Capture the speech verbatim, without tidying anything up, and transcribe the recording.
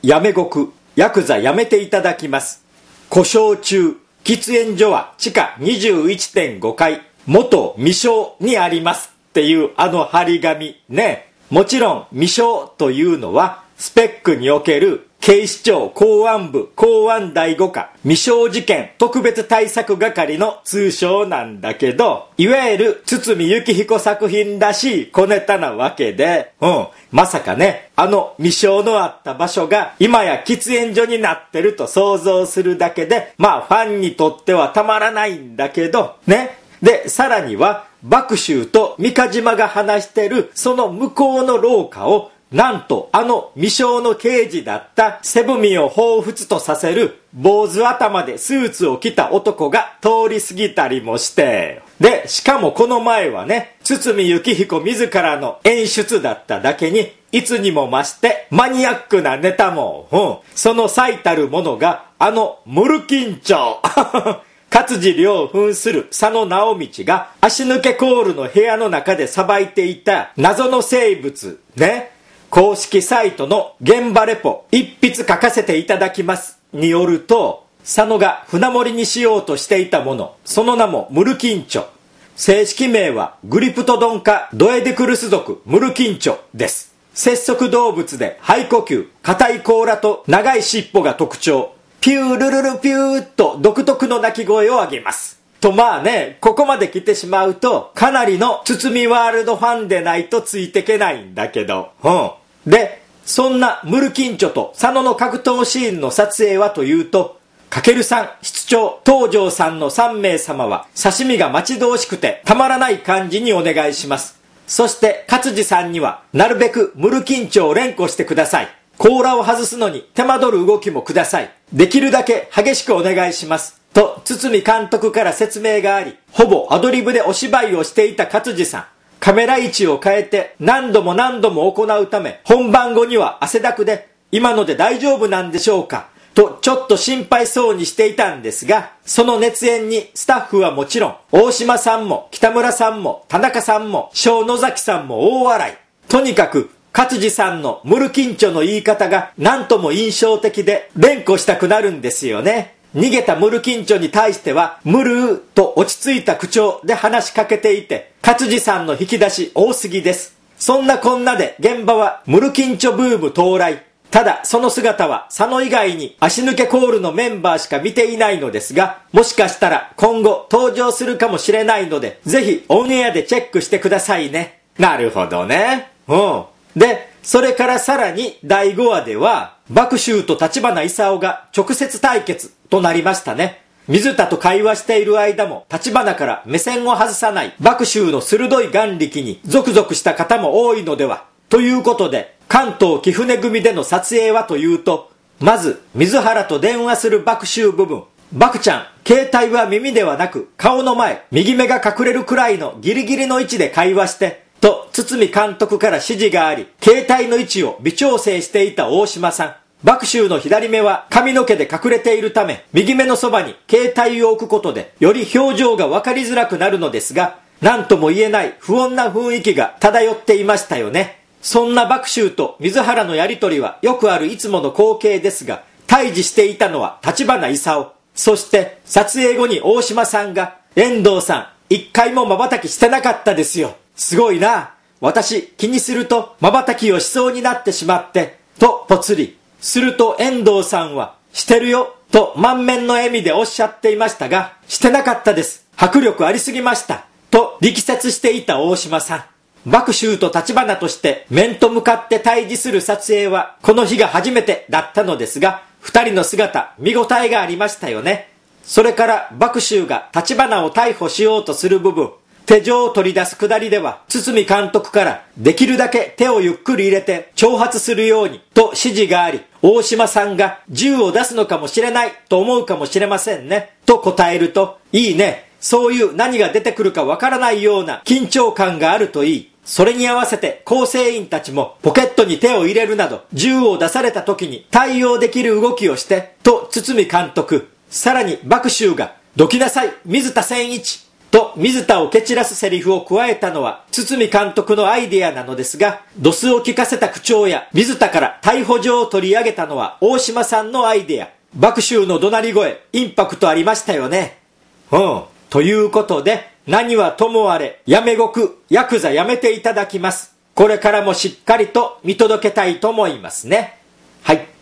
やめごく、ヤクザやめていただきます。故障中、喫煙所は地下 にじゅういってんご 階、元未章にありますっていうあの張り紙ね。もちろん未章というのはスペックにおける警視庁公安部公安第五課未章事件特別対策係の通称なんだけど、いわゆる堤幸彦作品らしい小ネタなわけで、うん、まさかね、あの未章のあった場所が今や喫煙所になってると想像するだけで、まあファンにとってはたまらないんだけどね。で、さらには麦州と三ヶ島が話してるその向こうの廊下を、なんとあの未章の刑事だったセブミを彷彿とさせる坊主頭でスーツを着た男が通り過ぎたりもして、でしかもこの前はね、堤幸彦自らの演出だっただけに、いつにも増してマニアックなネタも、うん、その最たるものがあのムルキンチョ勝地涼を扮する佐野直道が足抜けコールの部屋の中でさばいていた謎の生物ね。公式サイトの現場レポ一筆書かせていただきますによると、佐野が船盛りにしようとしていたもの、その名もムルキンチョ。正式名はグリプトドン科ドエデクルス属ムルキンチョです。節足動物で肺呼吸、硬い甲羅と長い尻尾が特徴。ピュールルルピューっと独特の鳴き声を上げます。とまあね、ここまで来てしまうとかなりの堤ワールドファンでないとついてけないんだけど、うん。で、そんなムルキンチョと佐野の格闘シーンの撮影はというと、かけるさん、室長、東條さんのさん名様は刺身が待ち遠しくてたまらない感じにお願いします。そして勝地さんにはなるべくムルキンチョを連呼してください。甲羅を外すのに手間取る動きもください。できるだけ激しくお願いします。と堤監督から説明があり、ほぼアドリブでお芝居をしていた勝地さん。カメラ位置を変えて何度も何度も行うため、本番後には汗だくで、今ので大丈夫なんでしょうかとちょっと心配そうにしていたんですが、その熱演にスタッフはもちろん、大島さんも北村さんも田中さんも小野崎さんも大笑い。とにかく勝地さんのムルキンチョの言い方がなんとも印象的で連呼したくなるんですよね。逃げたムルキンチョに対してはムルーと落ち着いた口調で話しかけていて、勝地さんの引き出し多すぎです。そんなこんなで現場はムルキンチョブーム到来。ただその姿は佐野以外に足抜けコールのメンバーしか見ていないのですが、もしかしたら今後登場するかもしれないので、ぜひオンエアでチェックしてくださいね。なるほどね。うん。で、それからさらにだいごわでは麦州と立花勲が直接対決となりましたね。水田と会話している間も立花から目線を外さない麦州の鋭い眼力にゾクゾクした方も多いのではということで、関東貴船組での撮影はというと、まず水原と電話する麦州部分。麦ちゃん、携帯は耳ではなく顔の前、右目が隠れるくらいのギリギリの位置で会話してと堤監督から指示があり、携帯の位置を微調整していた大島さん。麦州の左目は髪の毛で隠れているため、右目のそばに携帯を置くことでより表情が分かりづらくなるのですが、何とも言えない不穏な雰囲気が漂っていましたよね。そんな麦州と水原のやりとりはよくあるいつもの光景ですが、対峙していたのは立花勲。そして撮影後に大島さんが、遠藤さん一回も瞬きしてなかったですよ、すごいな、私気にすると瞬きをしそうになってしまってとぽつり。すると遠藤さんは、してるよと満面の笑みでおっしゃっていましたが、してなかったです、迫力ありすぎましたと力説していた大島さん。麦州と立花として面と向かって対峙する撮影はこの日が初めてだったのですが、二人の姿見応えがありましたよね。それから麦州が立花を逮捕しようとする部分、手錠を取り出すくだりでは堤監督からできるだけ手をゆっくり入れて挑発するようにと指示があり、大島さんが銃を出すのかもしれないと思うかもしれませんねと答えると、いいね、そういう何が出てくるかわからないような緊張感があるといい。それに合わせて構成員たちもポケットに手を入れるなど銃を出された時に対応できる動きをしてと堤監督。さらに麦州が、どきなさい水田千一と水田を蹴散らすセリフを加えたのは堤監督のアイデアなのですが、ドスを聞かせた口調や水田から逮捕状を取り上げたのは大島さんのアイデア。爆臭の怒鳴り声、インパクトありましたよね。うん。ということで、何はともあれ、やめごく、ヤクザやめていただきます。これからもしっかりと見届けたいと思いますね。はい。